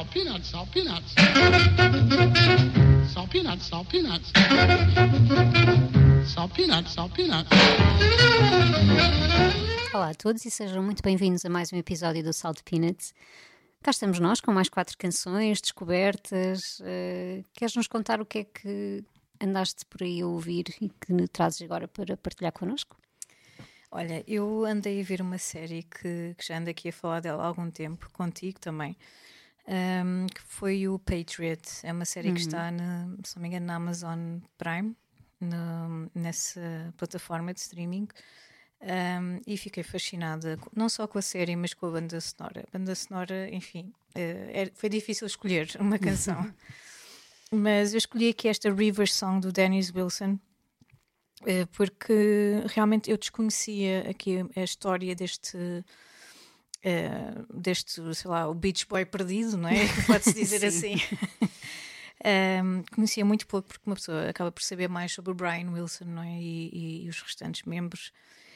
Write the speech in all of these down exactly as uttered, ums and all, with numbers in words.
salt peanuts, salt peanuts. Salt peanuts, salt peanuts. Salt peanuts, salt peanuts. Olá a todos e sejam muito bem-vindos a mais um episódio do Salt Peanuts. Cá estamos nós com mais quatro canções, descobertas. Uh, queres-nos contar o que é que andaste por aí a ouvir e que trazes agora para partilhar connosco? Olha, eu andei a ver uma série que, que já ando aqui a falar dela há algum tempo, contigo também, um, que foi o Patriot. É uma série uhum. que está, na, se não me engano, na Amazon Prime, no, nessa plataforma de streaming. Um, e fiquei fascinada, não só com a série, mas com a banda sonora. A banda sonora, enfim, uh, é, foi difícil escolher uma canção. Mas eu escolhi aqui esta River Song do Dennis Wilson, uh, porque realmente eu desconhecia aqui a história deste, uh, deste, sei lá, o Beach Boy perdido, não é? Pode-se dizer assim. Um, conhecia muito pouco, porque uma pessoa acaba por saber mais sobre o Brian Wilson, não é? E, e, e os restantes membros.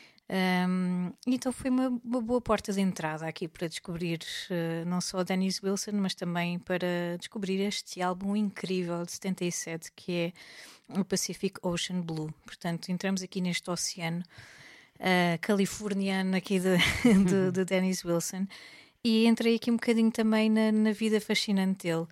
Um, então foi uma, uma boa porta de entrada aqui para descobrir uh, não só Dennis Wilson, mas também para descobrir este álbum incrível de setenta e sete, que é o Pacific Ocean Blue. Portanto, entramos aqui neste oceano uh, californiano aqui de, de, de Dennis Wilson, e entrei aqui um bocadinho também na, na vida fascinante dele.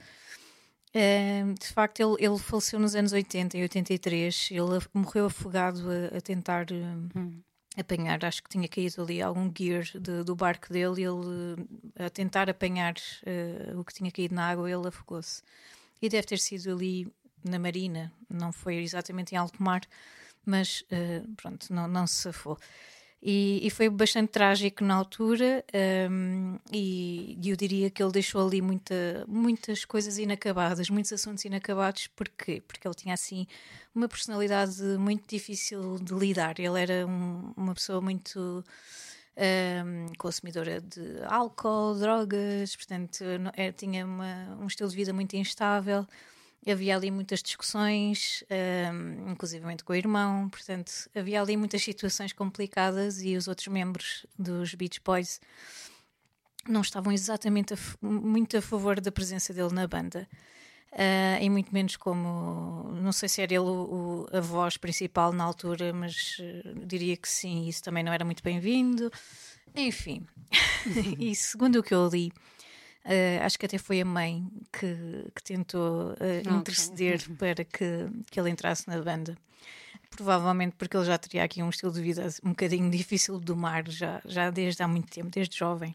Uh, de facto, ele, ele faleceu nos anos oitenta e oitenta e três. Ele morreu afogado a, a tentar uh, hum. apanhar, acho que tinha caído ali algum gear de, do barco dele, e ele a tentar apanhar uh, o que tinha caído na água, ele afogou-se. E deve ter sido ali na marina, não foi exatamente em alto mar, mas uh, pronto, não, não se safou. E, e foi bastante trágico na altura, um, e eu diria que ele deixou ali muita, muitas coisas inacabadas, muitos assuntos inacabados. Porquê? Porque ele tinha assim uma personalidade muito difícil de lidar. Ele era um, uma pessoa muito um, consumidora de álcool, drogas, portanto é, tinha uma, um estilo de vida muito instável. Havia ali muitas discussões, um, inclusivamente com o irmão, portanto havia ali muitas situações complicadas, e os outros membros dos Beach Boys não estavam exatamente a, muito a favor da presença dele na banda, uh, e muito menos como, não sei se era ele o, o, a voz principal na altura, mas uh, diria que sim, isso também não era muito bem-vindo, enfim. E segundo o que eu li, Uh, acho que até foi a mãe que, que tentou uh, okay. interceder para que, que ele entrasse na banda. Provavelmente porque ele já teria aqui um estilo de vida um bocadinho difícil de domar, já, já desde há muito tempo, desde jovem.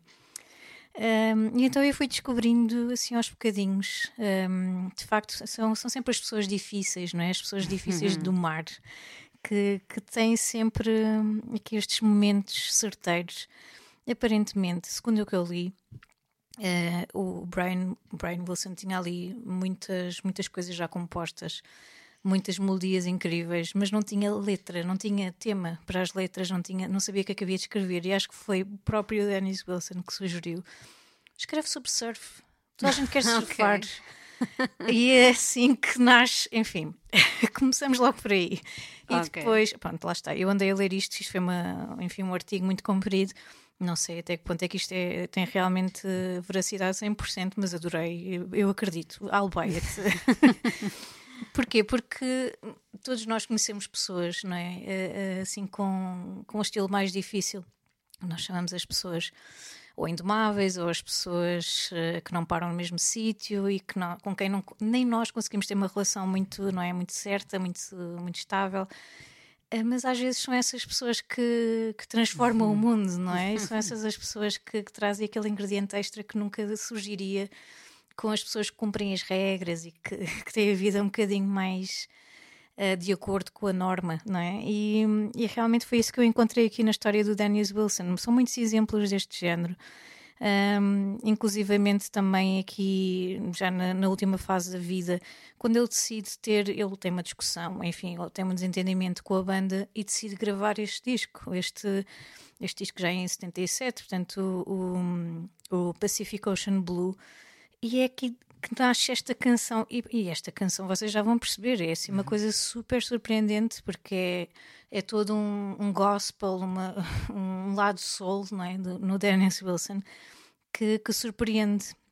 Um, e então eu fui descobrindo assim aos bocadinhos. Um, de facto, são, são sempre as pessoas difíceis, não é? As pessoas difíceis de domar, que, que têm sempre aqui estes momentos certeiros. Aparentemente, segundo o que eu li, Uh, o Brian, Brian Wilson tinha ali muitas, muitas coisas já compostas, muitas melodias incríveis, mas não tinha letra, não tinha tema para as letras, não, tinha, não sabia o que é que havia de escrever, e acho que foi o próprio Dennis Wilson que sugeriu: escreve sobre surf, toda a gente quer surfar. Okay. E é assim que nasce, enfim. Começamos logo por aí. E okay. depois, pronto, lá está, eu andei a ler isto, isto foi uma, enfim, um artigo muito comprido. Não sei até que ponto é que isto é, tem realmente veracidade cem por cento, mas adorei, eu, eu acredito, I'll buy it. Porquê? Porque todos nós conhecemos pessoas, não é? Assim, com, com um estilo mais difícil. Nós chamamos as pessoas ou indomáveis, ou as pessoas que não param no mesmo sítio e que não, com quem não, nem nós conseguimos ter uma relação muito, não é? Muito certa, muito, muito estável. Mas às vezes são essas pessoas que, que transformam uhum. o mundo, não é? E são essas as pessoas que, que trazem aquele ingrediente extra que nunca surgiria com as pessoas que cumprem as regras e que, que têm a vida um bocadinho mais uh, de acordo com a norma, não é? E, e realmente foi isso que eu encontrei aqui na história do Dennis Wilson. São muitos exemplos deste género. Um, inclusivamente também aqui já na, na última fase da vida, quando ele decide ter, ele tem uma discussão, enfim, ele tem um desentendimento com a banda e decide gravar este disco, este, este disco já é em setenta e sete, portanto o, o, o Pacific Ocean Blue, e é aqui que nasce esta canção, e, e esta canção vocês já vão perceber, é assim uma coisa super surpreendente, porque é, é todo um, um gospel, uma, um lado soul, não é? Do, no Dennis Wilson, que, que surpreende.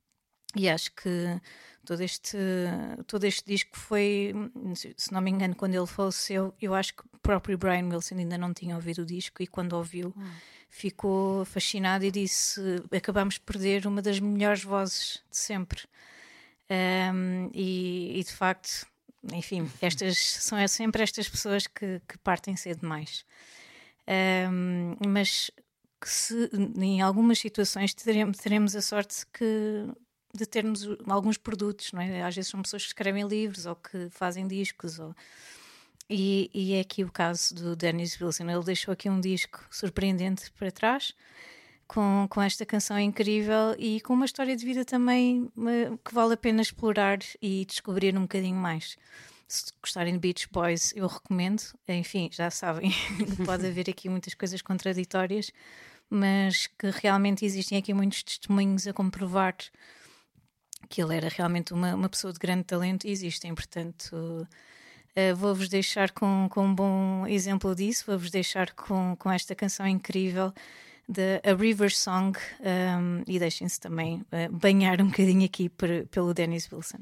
E acho que todo este, todo este disco foi, se não me engano, quando ele faleceu, eu acho que o próprio Brian Wilson ainda não tinha ouvido o disco, e quando ouviu hum. ficou fascinado e disse: acabamos de perder uma das melhores vozes de sempre. Um, e, e de facto, enfim, estas são sempre estas pessoas que, que partem cedo demais. Um, mas que se em algumas situações teremos, teremos a sorte que, de termos alguns produtos, não é? Às vezes são pessoas que escrevem livros ou que fazem discos, ou... e, e é aqui o caso do Dennis Wilson. Ele deixou aqui um disco surpreendente para trás, com, com esta canção incrível e com uma história de vida também que vale a pena explorar e descobrir um bocadinho mais. Se gostarem de Beach Boys, eu recomendo. Enfim, já sabem, pode haver aqui muitas coisas contraditórias, mas que realmente existem aqui muitos testemunhos a comprovar que ele era realmente uma, uma pessoa de grande talento, e existem. Portanto, uh, vou-vos deixar com, com um bom exemplo disso, vou-vos deixar com, com esta canção incrível de A River Song, um, e deixem-se também uh, banhar um bocadinho aqui por, pelo Dennis Wilson.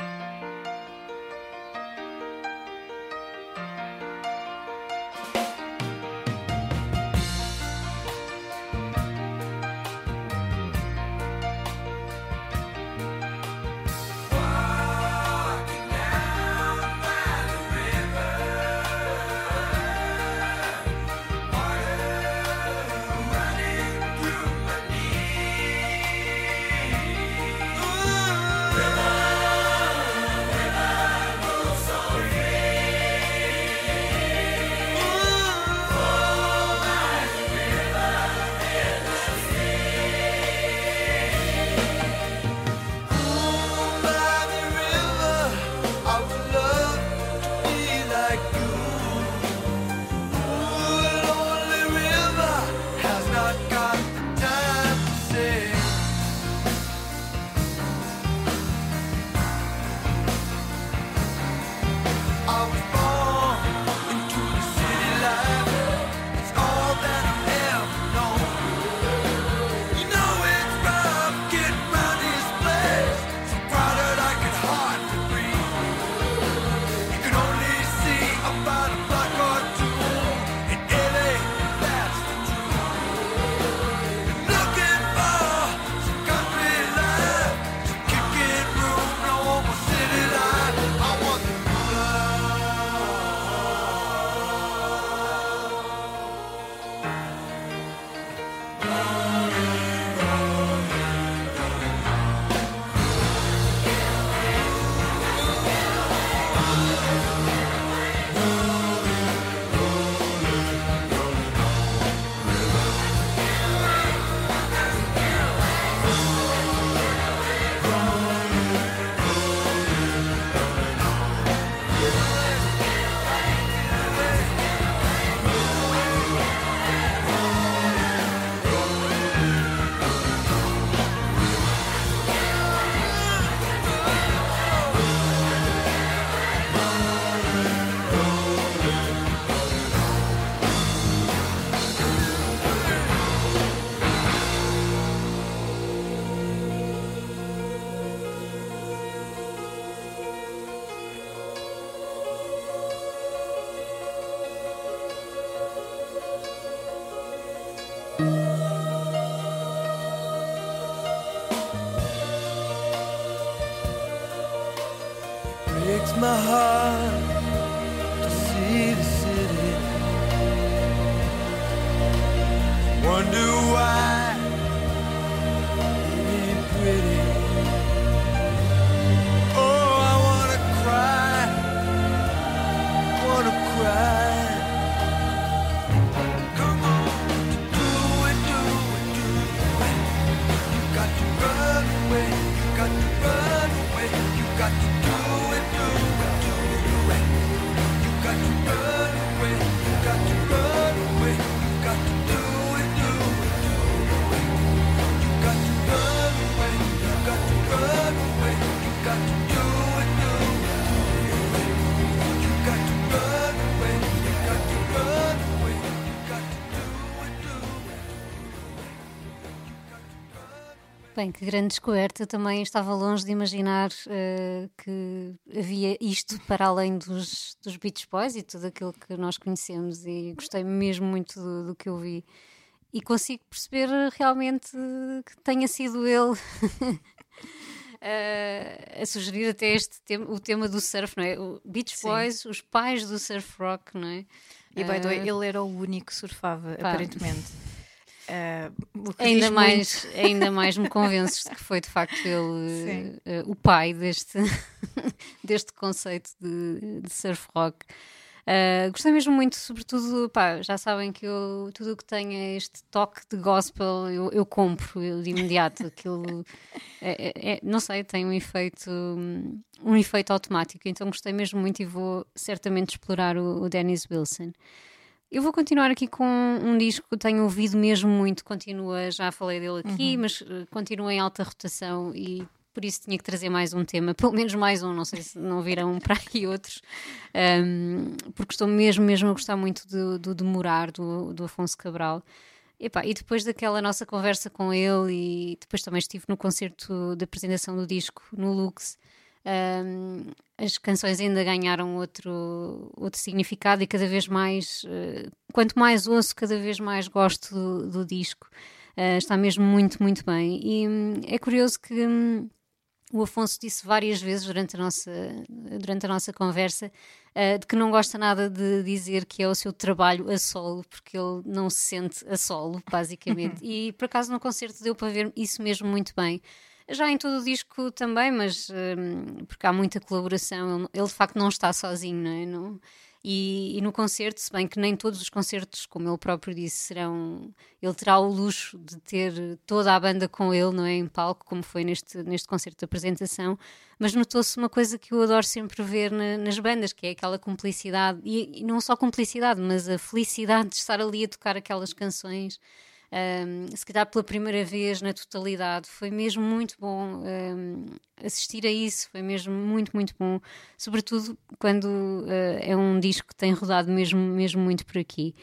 Breaks my heart to see the city. Wonder why it ain't pretty. Oh, I wanna cry, wanna cry. Come on, do it, do it, do it. You got to run away, you got to run away, you got to do it, do it, do it. You got to run away, you got to run away, you got to do it, do it, do it. You got to run away, you got to run away, you got to do it, do it, do it. You got to run away, you got to run away, you got to do it, do it. Bem, que grande descoberta. Eu também estava longe de imaginar uh, que havia isto para além dos, dos Beach Boys e tudo aquilo que nós conhecemos, e gostei mesmo muito do, do que eu vi. E consigo perceber realmente que tenha sido ele uh, a sugerir até este tema, o tema do surf, não é? O Beach Sim. Boys, os pais do surf rock, não é? E by the way, Uh, ele era o único que surfava, pá. aparentemente. Uh, o que Ainda diz mais, muito. ainda mais me convences de que foi de facto ele uh, uh, o pai deste, deste conceito de, de surf rock. Uh, gostei mesmo muito, sobretudo, pá, já sabem que eu, tudo o que tenha este toque de gospel eu, eu compro eu, de imediato. Aquilo é, é, é, não sei, tem um efeito um efeito automático, então gostei mesmo muito e vou certamente explorar o, o Dennis Wilson. Eu vou continuar aqui com um disco que tenho ouvido mesmo muito, continua, já falei dele aqui, Uhum. mas uh, continua em alta rotação e por isso tinha que trazer mais um tema, pelo menos mais um, não sei se não virão para aqui outros, um, porque estou mesmo, mesmo a gostar muito do, do Demorar, do, do Afonso Cabral. Epá, e depois daquela nossa conversa com ele, e depois também estive no concerto de apresentação do disco no Lux, um, as canções ainda ganharam outro, outro significado e cada vez mais, uh, quanto mais ouço, cada vez mais gosto do, do disco. Uh, está mesmo muito, muito bem. E hum, é curioso que hum, o Afonso disse várias vezes durante a nossa, durante a nossa conversa uh, de que não gosta nada de dizer que é o seu trabalho a solo, porque ele não se sente a solo, basicamente. E por acaso no concerto deu para ver isso mesmo muito bem. Já em todo o disco também, mas um, porque há muita colaboração, ele, ele de facto não está sozinho, não é? Não, e, e no concerto, se bem que nem todos os concertos, como ele próprio disse, serão. Ele terá o luxo de ter toda a banda com ele, não é? Em palco, como foi neste, neste concerto de apresentação, mas notou-se uma coisa que eu adoro sempre ver na, nas bandas, que é aquela cumplicidade, e, e não só cumplicidade, mas a felicidade de estar ali a tocar aquelas canções. Um, se calhar pela primeira vez na totalidade, foi mesmo muito bom um, assistir a isso, foi mesmo muito, muito bom, sobretudo quando uh, é um disco que tem rodado mesmo, mesmo muito por aqui.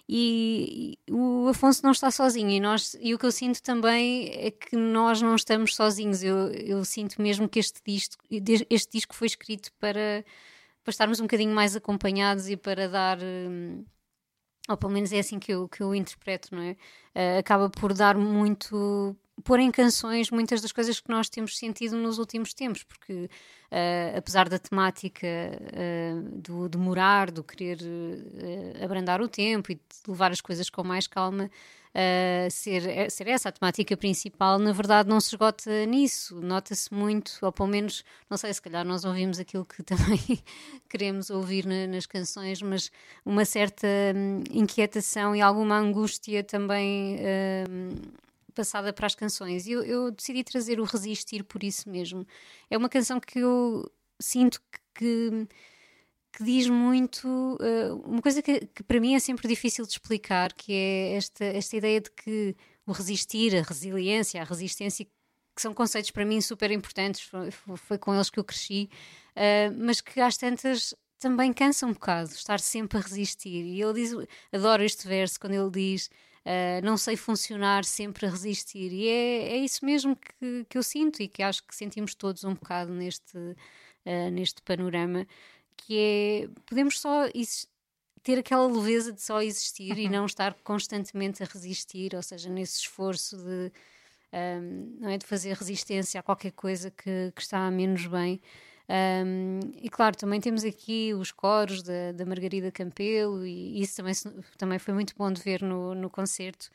E, e o Afonso não está sozinho, e, nós, e o que eu sinto também é que nós não estamos sozinhos. Eu, eu sinto mesmo que este disco, este disco foi escrito para, para estarmos um bocadinho mais acompanhados e para dar... Um, ou pelo menos é assim que eu, que eu interpreto, não é? Uh, acaba por dar muito, pôr em canções muitas das coisas que nós temos sentido nos últimos tempos, porque uh, apesar da temática uh, do demorar, do querer uh, abrandar o tempo e de levar as coisas com mais calma, uh, ser, ser essa a temática principal, na verdade não se esgota nisso, nota-se muito, ou pelo menos, não sei, se calhar nós ouvimos aquilo que também queremos ouvir na, nas canções, mas uma certa hum, inquietação e alguma angústia também hum, passada para as canções. E eu, eu decidi trazer o Resistir por isso mesmo. É uma canção que eu sinto que, que, que diz muito, uh, uma coisa que, que para mim é sempre difícil de explicar, que é esta, esta ideia de que o resistir, a resiliência, a resistência, que são conceitos para mim super importantes, foi, foi com eles que eu cresci, uh, mas que às tantas também cansa um bocado, estar sempre a resistir. E ele diz, adoro este verso, quando ele diz uh, não sei funcionar, sempre a resistir. E é, é isso mesmo que, que eu sinto e que acho que sentimos todos um bocado neste, uh, neste panorama, que é, podemos só ter aquela leveza de só existir e não estar constantemente a resistir, ou seja, nesse esforço de, um, não é, de fazer resistência a qualquer coisa que, que está menos bem. Um, e claro, também temos aqui os coros da, da Margarida Campelo, e isso também, também foi muito bom de ver no, no concerto.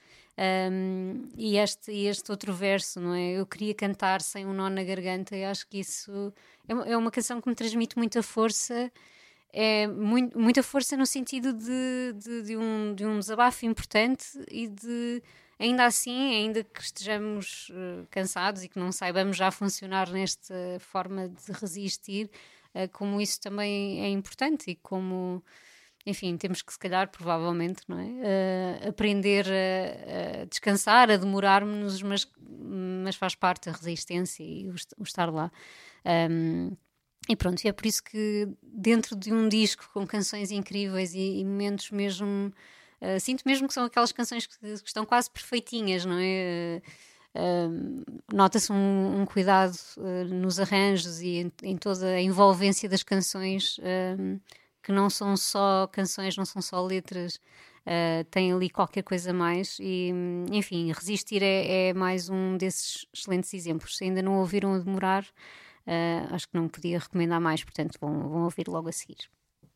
Um, e, este, e este outro verso, não é? Eu queria cantar sem um nó na garganta, e acho que isso é uma, é uma canção que me transmite muita força, é muito, muita força no sentido de, de, de, um, de um desabafo importante e de, ainda assim, ainda que estejamos uh, cansados e que não saibamos já funcionar nesta forma de resistir, uh, como isso também é importante e como, enfim, temos que se calhar, provavelmente, não é? Uh, aprender a, a descansar, a demorarmos, mas, mas faz parte a resistência e o, o estar lá. Um, E pronto, e é por isso que dentro de um disco com canções incríveis e, e momentos mesmo... Uh, sinto mesmo que são aquelas canções que, que estão quase perfeitinhas, não é? Uh, nota-se um, um cuidado uh, nos arranjos e em, em toda a envolvência das canções, uh, que não são só canções, não são só letras, uh, tem ali qualquer coisa a mais e, enfim, Resistir é, é mais um desses excelentes exemplos. Se ainda não ouviram a Demorar, uh, acho que não podia recomendar mais, portanto vão, vão ouvir logo a seguir.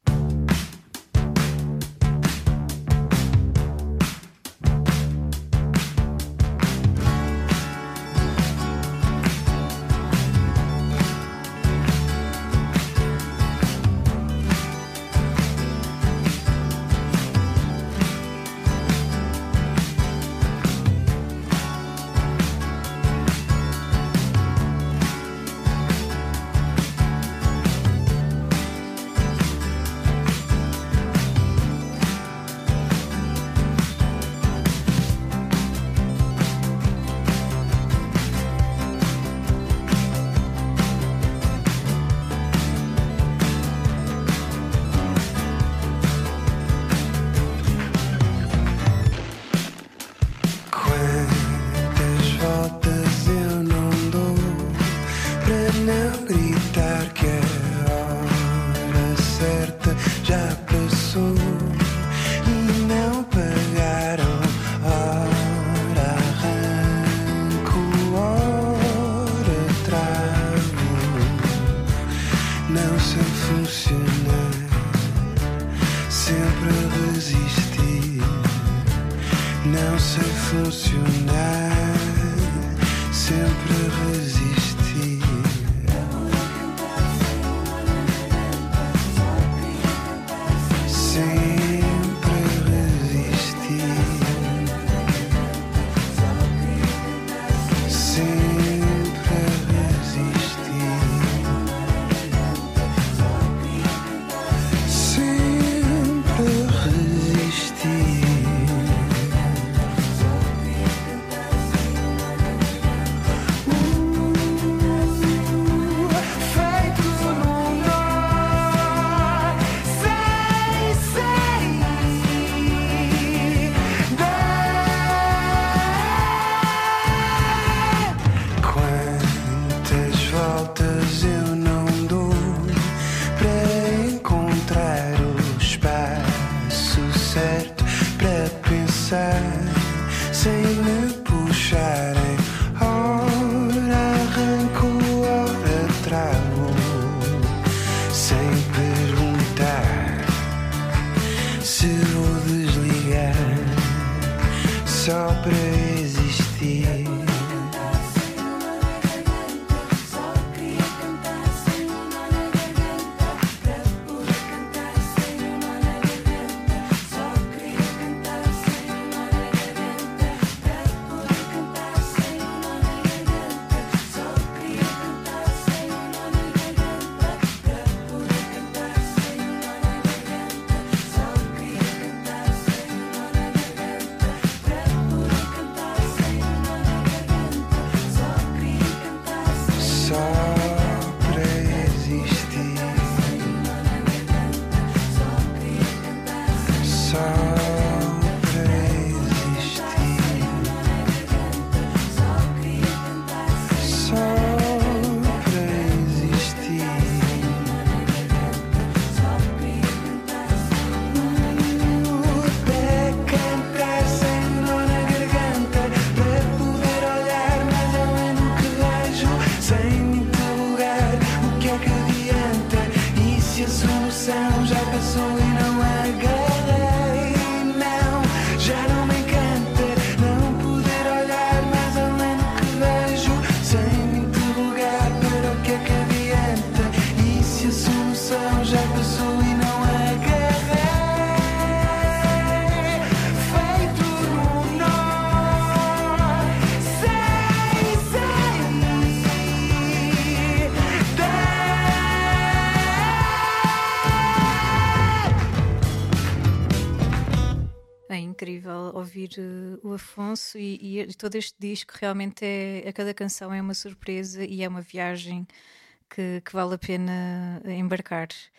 Incrível ouvir uh, o Afonso e, e todo este disco realmente é, a cada canção é uma surpresa e é uma viagem que, que vale a pena embarcar.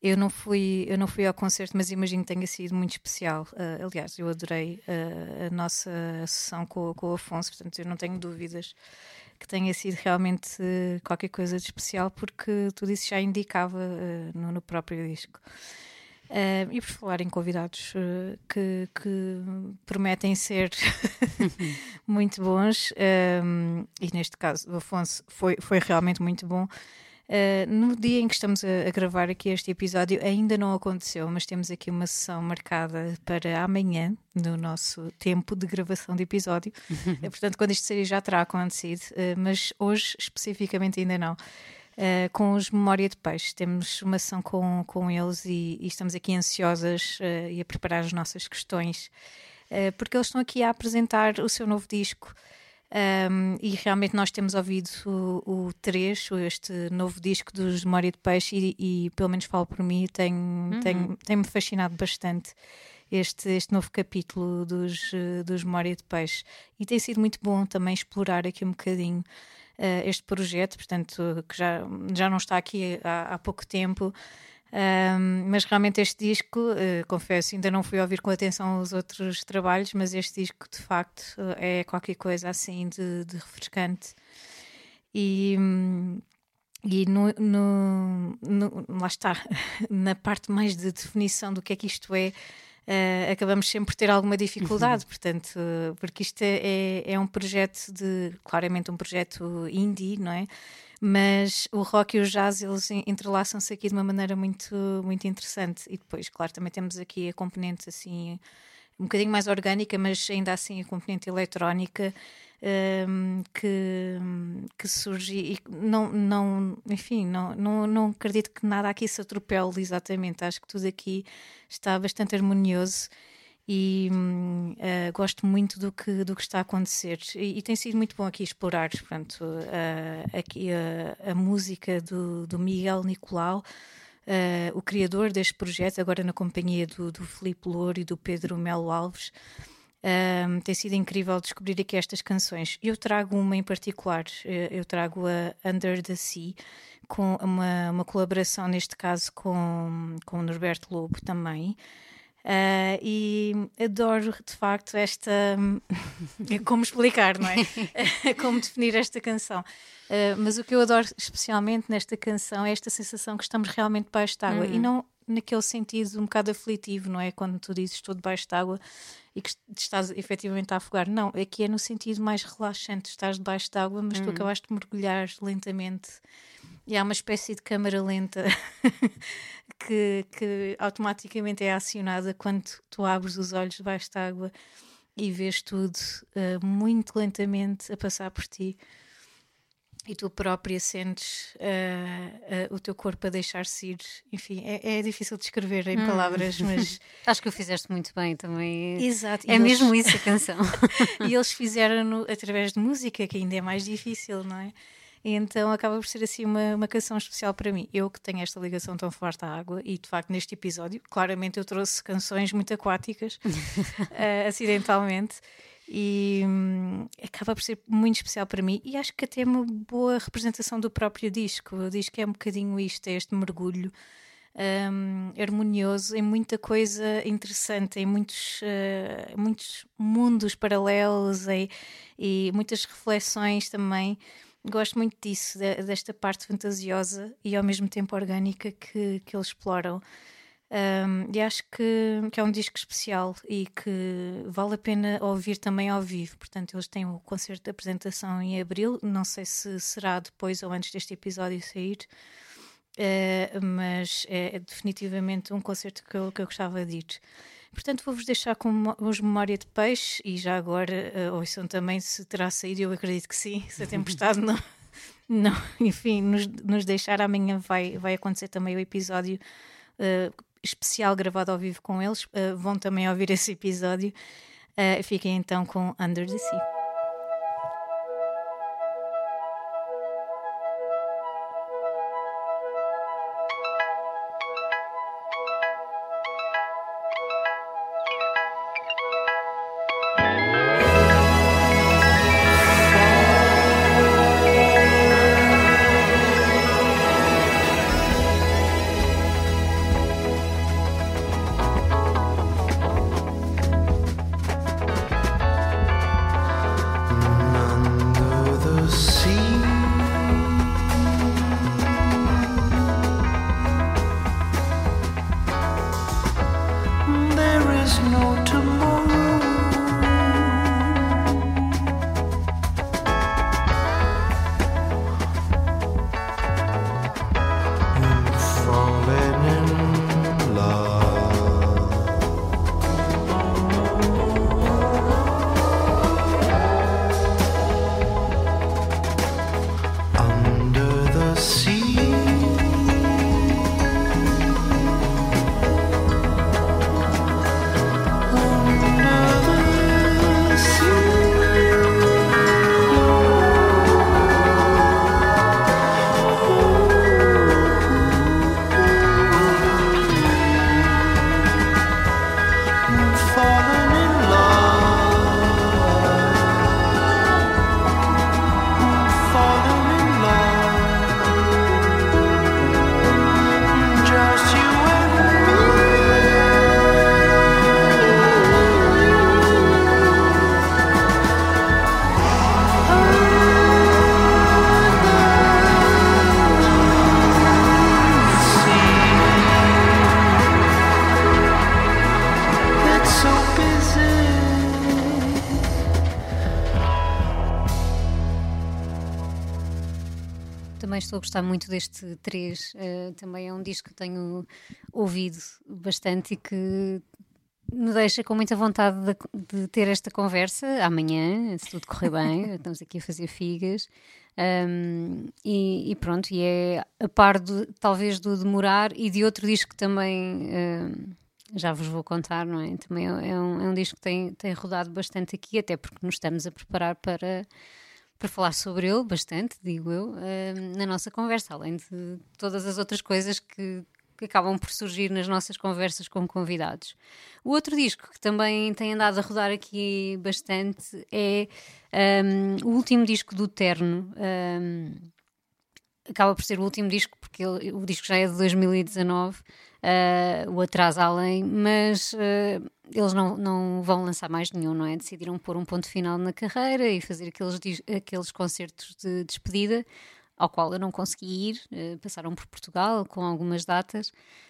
Eu não fui, eu não fui ao concerto, mas imagino que tenha sido muito especial. Uh, aliás, eu adorei uh, a nossa sessão com, com o Afonso, portanto eu não tenho dúvidas que tenha sido realmente uh, qualquer coisa de especial, porque tudo isso já indicava uh, no, no próprio disco. Uh, e por falar em convidados uh, que, que prometem ser muito bons, um, e neste caso o Afonso foi, foi realmente muito bom. Uh, no dia em que estamos a, a gravar aqui este episódio ainda não aconteceu, mas temos aqui uma sessão marcada para amanhã, no nosso tempo de gravação de episódio. uh, portanto, quando isto sair já terá acontecido, uh, mas hoje especificamente ainda não. Uh, com os Memória de Peixe, temos uma sessão com, com eles e, e estamos aqui ansiosas uh, e a preparar as nossas questões, uh, porque eles estão aqui a apresentar o seu novo disco. Um, e realmente nós temos ouvido o, o três, este novo disco dos Memória de Peixe, e, e pelo menos falo por mim, tem, uhum. tem, tem-me fascinado bastante este, este novo capítulo dos, dos Memória de Peixe, e tem sido muito bom também explorar aqui um bocadinho uh, este projeto, portanto, que já, já não está aqui há, há pouco tempo. Um, mas realmente este disco, uh, confesso, ainda não fui ouvir com atenção os outros trabalhos, mas este disco de facto uh, é qualquer coisa assim de, de refrescante. E, um, e no, no, no, lá está, na parte mais de definição do que é que isto é, uh, acabamos sempre por ter alguma dificuldade, portanto, uh, porque isto é, é um projeto de, claramente um projeto indie, não é? Mas o rock e o jazz, eles entrelaçam-se aqui de uma maneira muito, muito interessante. E depois, claro, também temos aqui a componente assim, um bocadinho mais orgânica, mas ainda assim a componente eletrónica um, que, que surge e não, não, enfim, não, não, não acredito que nada aqui se atropele exatamente. Acho que tudo aqui está bastante harmonioso. E uh, gosto muito do que, do que está a acontecer, e, e tem sido muito bom aqui explorar, portanto, uh, aqui a, a música do, do Miguel Nicolau, uh, o criador deste projeto, agora na companhia do, do Filipe Louro e do Pedro Melo Alves. Um, tem sido incrível descobrir aqui estas canções. Eu trago uma em particular, eu trago a Under the Sea, com uma, uma colaboração neste caso com, com o Norberto Lobo também. Uh, e adoro de facto esta como explicar, não é? Como definir esta canção, uh, mas o que eu adoro especialmente nesta canção é esta sensação que estamos realmente debaixo de água, uhum. E não naquele sentido um bocado aflitivo, não é? Quando tu dizes estou debaixo de água e que estás efetivamente a afogar, não, aqui é no sentido mais relaxante, estás debaixo de água, mas uhum. Tu acabaste de mergulhar lentamente. E há uma espécie de câmara lenta que, que automaticamente é acionada quando tu abres os olhos debaixo de água e vês tudo uh, muito lentamente a passar por ti. E tu própria sentes uh, uh, o teu corpo a deixar-se ir. Enfim, é, é difícil de descrever em hum. palavras, mas... Acho que o fizeste muito bem também. Exato. É e mesmo eles... isso a canção. E eles fizeram-no através de música, que ainda é mais difícil, não é? E então acaba por ser assim uma, uma canção especial para mim. Eu que tenho esta ligação tão forte à água, e de facto neste episódio, claramente eu trouxe canções muito aquáticas, uh, acidentalmente, e hum, acaba por ser muito especial para mim, e acho que até é uma boa representação do próprio disco. O disco é um bocadinho isto, é este mergulho um, harmonioso em muita coisa interessante, em muitos, uh, muitos mundos paralelos e, e muitas reflexões também. Gosto muito disso, desta parte fantasiosa e ao mesmo tempo orgânica que, que eles exploram. Um, e acho que, que é um disco especial e que vale a pena ouvir também ao vivo. Portanto, eles têm o concerto de apresentação em abril, não sei se será depois ou antes deste episódio sair, uh, mas é, é definitivamente um concerto que eu, que eu gostava de ir. Portanto, vou-vos deixar com os Memória de Peixe, e já agora uh, ouçam também se terá saído, eu acredito que sim, se a tempestade não, não enfim, nos, nos deixar. Amanhã vai, vai acontecer também o episódio uh, especial gravado ao vivo com eles, uh, vão também ouvir esse episódio. Uh, fiquem então com Under the Sea. também estou a gostar muito deste três. Uh, também é um disco que tenho ouvido bastante e que me deixa com muita vontade de, de ter esta conversa amanhã, se tudo correr bem. Estamos aqui a fazer figas. Um, e, e pronto, e é a par do, talvez do Demorar e de outro disco que também uh, já vos vou contar, não é? Também é, é, um, é um disco que tem, tem rodado bastante aqui, até porque nos estamos a preparar para, para falar sobre ele bastante, digo eu, uh, na nossa conversa, além de todas as outras coisas que, que acabam por surgir nas nossas conversas com convidados. O outro disco que também tem andado a rodar aqui bastante é um, o último disco do Terno. Um, acaba por ser o último disco porque ele, o disco já é de dois mil e dezanove, uh, o Atrás Além, mas uh, eles não, não vão lançar mais nenhum, não é? Decidiram pôr um ponto final na carreira e fazer aqueles, aqueles concertos de despedida, ao qual eu não consegui ir, uh, passaram por Portugal com algumas datas,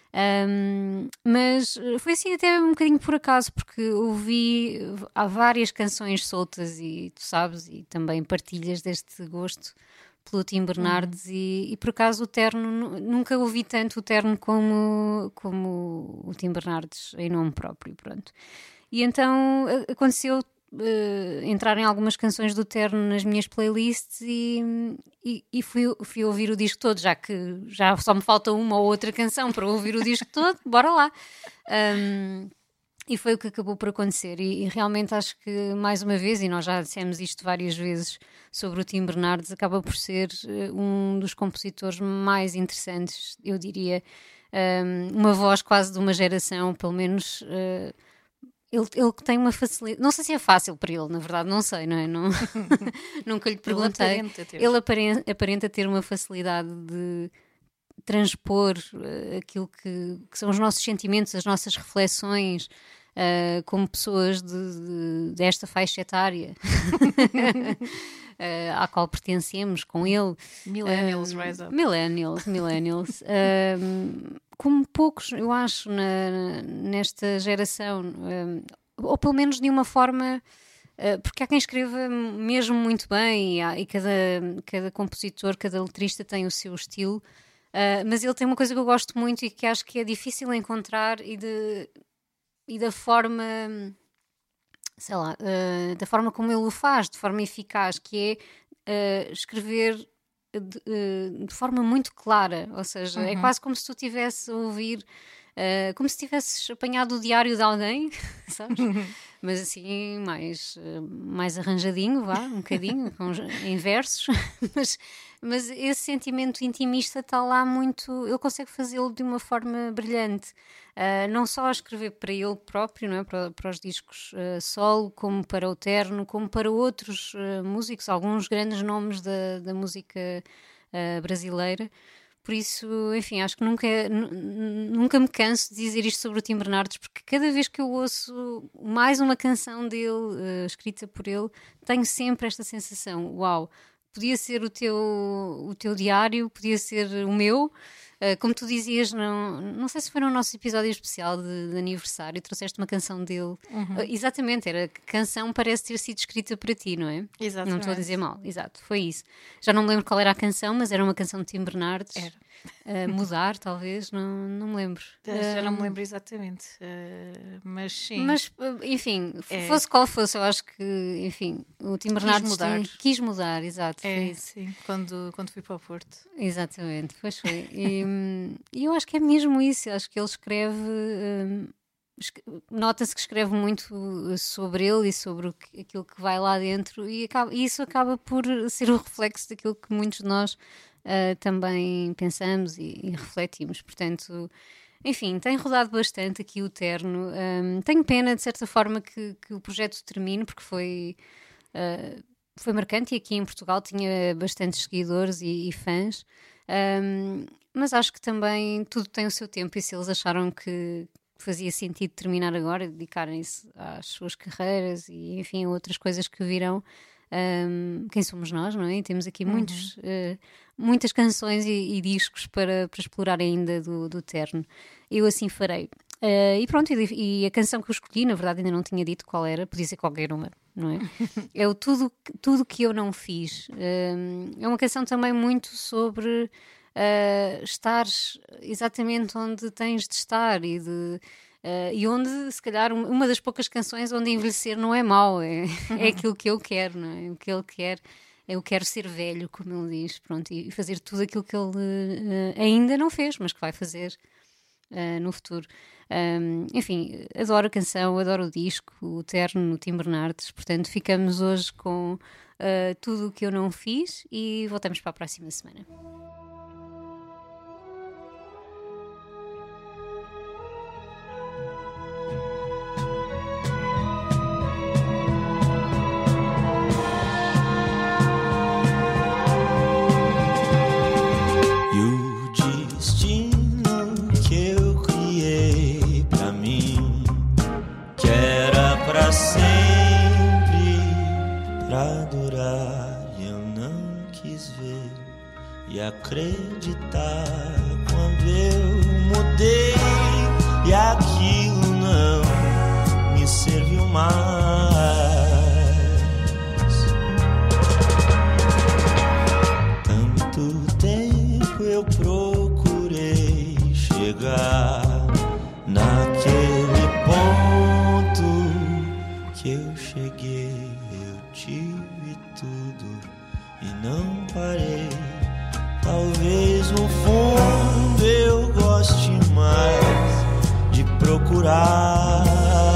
um, mas foi assim até um bocadinho por acaso, porque ouvi, há várias canções soltas e tu sabes, e também partilhas deste gosto pelo Tim Bernardes, uhum. e, e por acaso o Terno, nunca ouvi tanto o Terno como, como o Tim Bernardes em nome próprio, pronto. E então aconteceu Uh, entrar em algumas canções do Terno nas minhas playlists e, e, e fui, fui ouvir o disco todo, já que já só me falta uma ou outra canção para ouvir o disco todo, bora lá. Um, e foi o que acabou por acontecer e, e realmente acho que, mais uma vez, e nós já dissemos isto várias vezes sobre o Tim Bernardes, acaba por ser uh, um dos compositores mais interessantes, eu diria, um, uma voz quase de uma geração, pelo menos... Uh, Ele, ele tem uma facilidade, não sei se é fácil para ele, na verdade, não sei, não é? Não, nunca lhe perguntei. Ele aparenta ter, ele aparenta, aparenta ter uma facilidade de transpor uh, aquilo que, que são os nossos sentimentos, as nossas reflexões, uh, como pessoas de, de, desta faixa etária uh, à qual pertencemos com ele. Millennials, uh, rise up. Millennials, millennials. uh, como poucos, eu acho, na, nesta geração, um, ou pelo menos de uma forma, uh, porque há quem escreva mesmo muito bem e, há, e cada, cada compositor, cada letrista tem o seu estilo, uh, mas ele tem uma coisa que eu gosto muito e que acho que é difícil encontrar e, de, e da forma, sei lá, uh, da forma como ele o faz, de forma eficaz, que é uh, escrever De, de forma muito clara, ou seja, uhum. é quase como se tu estivesse a ouvir, uh, como se tivesses apanhado o diário de alguém, sabes? Uhum. Mas assim, mais, mais arranjadinho, vá, um bocadinho, com, em versos, mas, mas esse sentimento intimista está lá muito, ele consegue fazê-lo de uma forma brilhante, uh, não só a escrever para ele próprio, não é? para, para os discos uh, solo, como para o Terno, como para outros uh, músicos, alguns grandes nomes da, da música uh, brasileira. Por isso, enfim, acho que nunca, nunca me canso de dizer isto sobre o Tim Bernardes, porque cada vez que eu ouço mais uma canção dele, uh, escrita por ele, tenho sempre esta sensação, uau, podia ser o teu, o teu diário, podia ser o meu. Uh, como tu dizias, não, não sei se foi no nosso episódio especial de, de aniversário, trouxeste uma canção dele. Uhum. Uh, exatamente, era que canção parece ter sido escrita para ti, não é? Exatamente. Não estou a dizer mal, exato, foi isso. Já não me lembro qual era a canção, mas era uma canção de Tim Bernardes. Era. Uh, mudar, talvez, não, não me lembro. Já não me lembro exatamente, uh, mas sim. Mas, enfim, é. fosse qual fosse, eu acho que, enfim, o Tim Bernardes quis mudar. Tem, quis mudar, exato. É, sim, quando, quando fui para o Porto. Exatamente, pois foi. E, e eu acho que é mesmo isso, eu acho que ele escreve, um, nota-se que escreve muito sobre ele e sobre o que, aquilo que vai lá dentro, e, acaba, e isso acaba por ser o reflexo daquilo que muitos de nós Uh, também pensamos e, e refletimos, portanto, enfim, tem rodado bastante aqui o Terno. Um, tenho pena, de certa forma, que, que o projeto termine, porque foi, uh, foi marcante e aqui em Portugal tinha bastantes seguidores e, e fãs, um, mas acho que também tudo tem o seu tempo, e se eles acharam que fazia sentido terminar agora, dedicarem-se às suas carreiras e, enfim, outras coisas que virão. Um, quem somos nós, não é? E temos aqui uhum. muitos, uh, muitas canções e, e discos para, para explorar ainda do, do Terno. Eu assim farei. Uh, e pronto, e, e a canção que eu escolhi, na verdade ainda não tinha dito qual era, podia ser qualquer uma. não é? É o tudo, tudo que eu não fiz. Um, é uma canção também muito sobre uh, estar exatamente onde tens de estar e, de, uh, e onde, se calhar, uma das poucas canções onde envelhecer não é mau, é, é aquilo que eu quero, não é? O que ele quer. Eu quero ser velho, como ele diz, pronto, e fazer tudo aquilo que ele uh, ainda não fez, mas que vai fazer uh, no futuro. Um, enfim, adoro a canção, adoro o disco, o Terno, no Tim Bernardes. Portanto, ficamos hoje com uh, tudo o que eu não fiz e voltamos para a próxima semana. E acreditar quando eu mudei e aquilo não me serviu mais. Tanto tempo eu procurei chegar naquele ponto que eu cheguei, eu tive tudo e não parei. Talvez no fundo eu goste mais de procurar.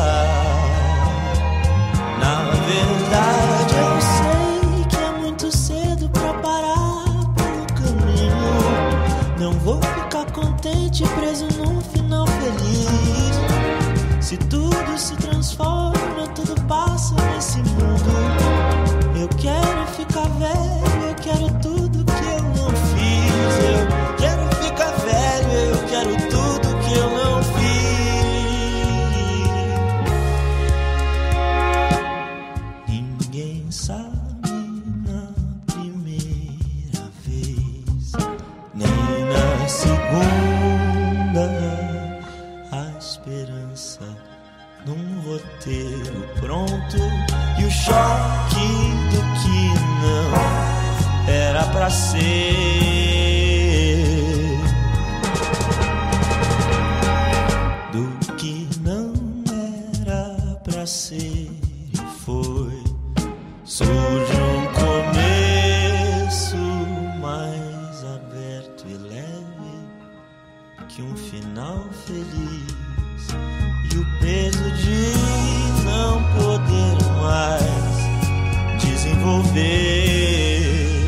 Na verdade eu sei que é muito cedo pra parar pelo caminho. Não vou ficar contente preso num final feliz. Se tudo se transforma, tudo passa nesse mundo. Eu quero ficar velho, eu quero tudo que eu não fiz. Eu quero ficar velho, eu quero tudo que eu não fiz. Ninguém sabe na primeira vez, nem na segunda. A esperança num roteiro pronto e o choque do que não era pra ser, do que não era pra ser e foi. Surge um começo mais aberto e leve que um final feliz. E o peso de não poder mais desenvolver.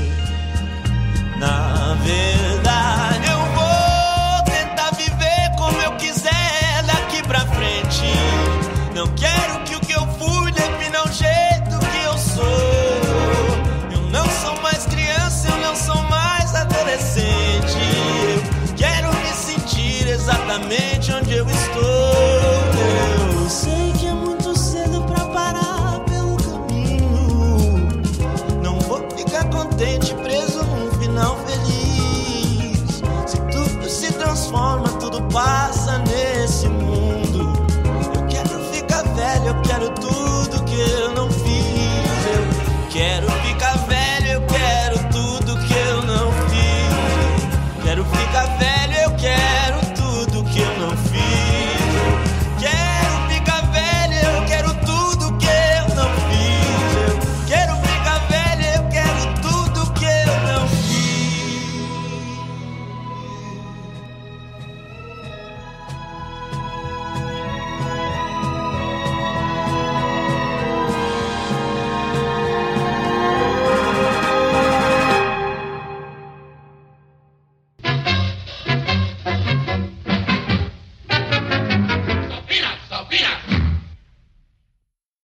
Na verdade eu vou tentar viver como eu quiser daqui pra frente. Não quero que o que eu fui defina o jeito que eu sou. Eu não sou mais criança, eu não sou mais adolescente. Eu quero me sentir exatamente onde eu estou. Eu sei que é muito cedo pra parar pelo caminho. Não vou ficar contente preso num final feliz. Se tudo se transforma